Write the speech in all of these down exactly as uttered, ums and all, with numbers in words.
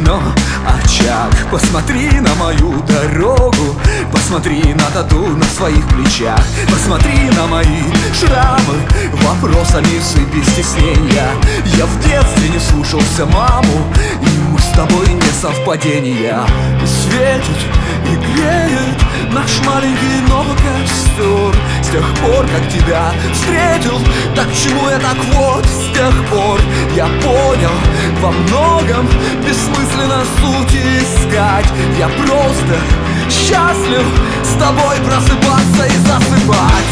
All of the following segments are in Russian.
окно очаг. Посмотри на мою дорогу, посмотри на тату на своих плечах, посмотри на мои шрамы, вопросами сыпь без стеснения. Я в детстве не слушался маму, и мы с тобой не совпадения. Светит и греет наш маленький новый костер. С тех пор, как тебя встретил, так к чему я так вот? С тех пор я понял, во многом бессмысленно суть искать. Я просто счастлив с тобой просыпаться и засыпать.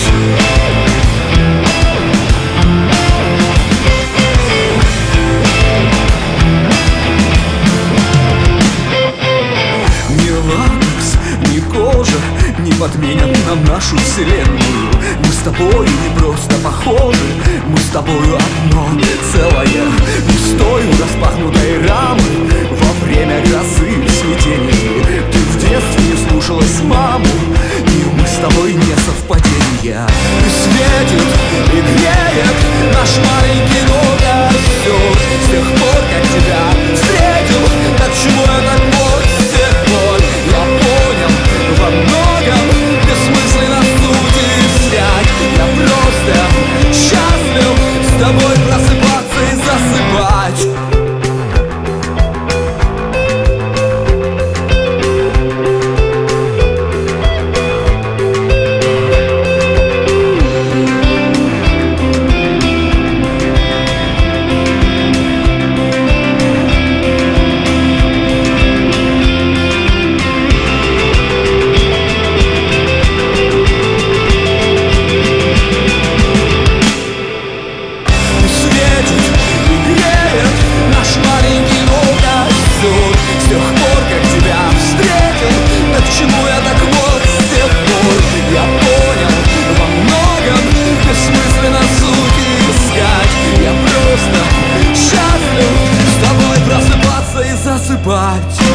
Ни кожа не подменят нам нашу вселенную. Мы с тобою не просто похожи, мы с тобою одно целое. Не стою распахнутой рамы во время грозы в смятении. Ты в детстве не слушалась маму, и мы с тобой не совпадения. И светит, и греет наш маленький новый костер. С тех пор, как тебя встретил, так чему я так вот? С тех пор я понял, во многом бессмысленно суть искать. Я просто счастлив с тобой просыпаться и засыпать. Засыпать.